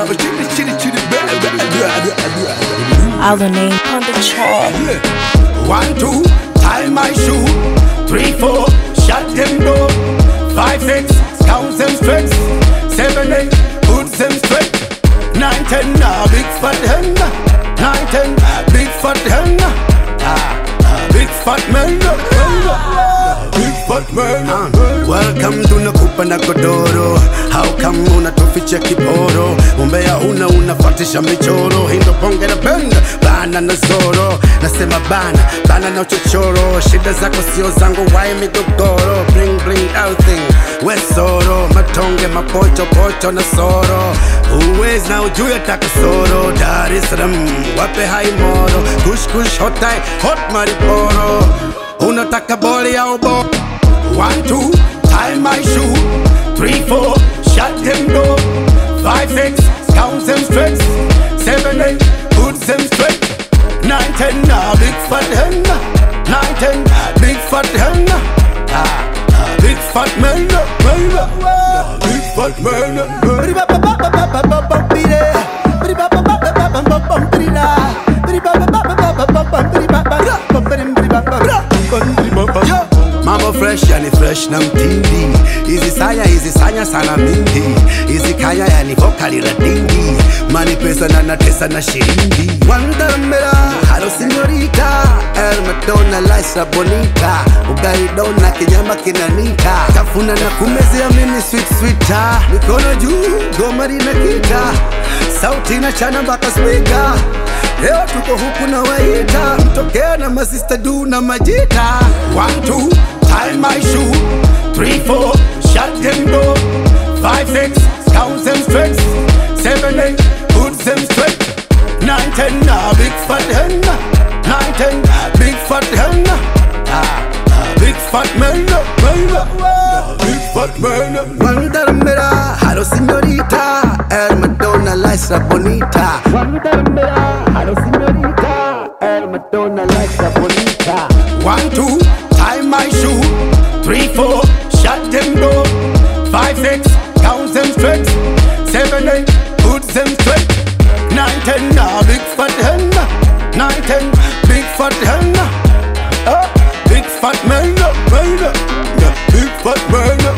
Other name on the track. 1, 2, tie my shoe. 3, 4, shut them door. 5, 6, count them straight. 7, 8, put them straight. 9, 10, big fat hen. 9, 10, big fat hen. Big fat man. Big fat man. Welcome to Nakupa na Godoro. How come unatuficha kiporo? Umbea unafatisha michoro. Hindo bonge na benda, bana na zoro. Nasema bana na uchochoro. Shida zako sio zangu, why migogoro? Bling bling everything, wesoro. Matonge mapocho na soro. Uwezi na ujue takasoro. Dar es Salaam, wape hai moro. Kush hotai, hot mariporo. Unataka boli au bo? 1, 2, tie my shoe. 3, 4, shut them door. 5, 6, count them straight. 7, 8, put them straight. 9, 10, big fat hen. 9, 10, big fat hen. Big fat man. Big fat man. Mambo fresh yani fresh na mtindi. Hizi saya sana mingi. Hizi kaya yani vokali la dingi. Mani pesa na natesa na shilingi. Wandaramera, halo señorita. El Madonna Liza bonita. Ugali dona kinyama kinanika. Kafuna na kumezea mimi sweet. Mikono juu, gomari na kita. Sauti na chana mpaka speaker. Leo tuko huku na waita. Mtokea na masista du na majita. 1, 2, tie my shoe. 3, 4, shut them door. 5, 6, count them straight. 7, 8, put them straight. 9, 10, big fat hen. 9, 10, big fat hen. Big fat man. Big fat man. Wandaramera, halo señorita. El Madonna Liza bonita. Wandaramera, halo señorita. El Madonna Liza bonita. 1, 2, tie my shoe. 3, 4, shut them door. 5, 6, count them straight. 7, 8, put them straight. 9, 10, big fat hen. 9, 10, big fat hen. Big fat man. Big fat man.